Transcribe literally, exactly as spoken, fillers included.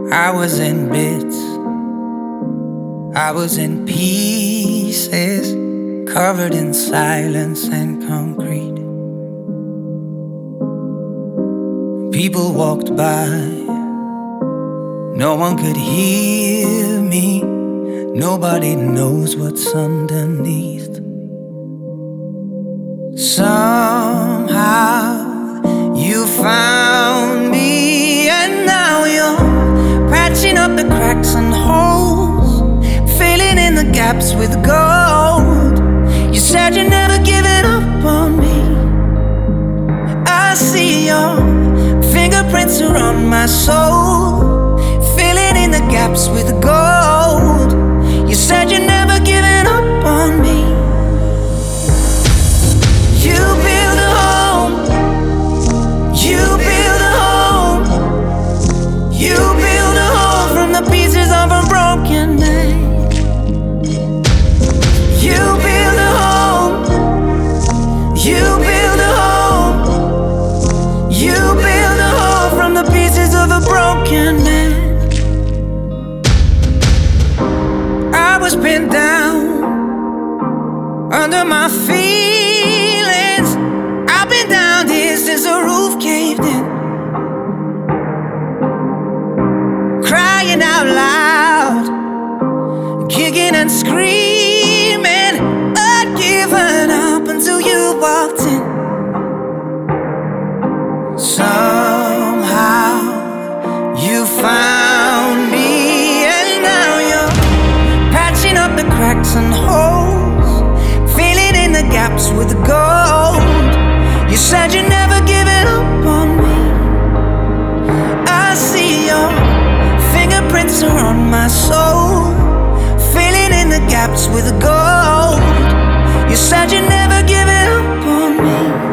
I was in bits, I was in pieces, covered in silence and concrete. People walked by, no one could hear me. Nobody knows what's underneath. Somehow you found me, and now you're patching up the cracks and holes, filling in the gaps with gold. You said you're never giving up on me. I see your fingerprints are on my soul, filling in the gaps with gold. You said you're never giving up on me. You build a home, you build a home, you build a home from the pieces of a broken man. You build a home, you build a home, you build a home from the pieces of a broken man. I was pinned down under my feelings. I've been down here since the roof caved in, crying out loud, kicking and screaming. I'd given up until you walked in. Somehow you found me, and now you're patching up the cracks and holes, filling in the gaps with gold. You said you're never giving up on me. I see your fingerprints are on my soul, filling in the gaps with gold. You said you're never giving up on me.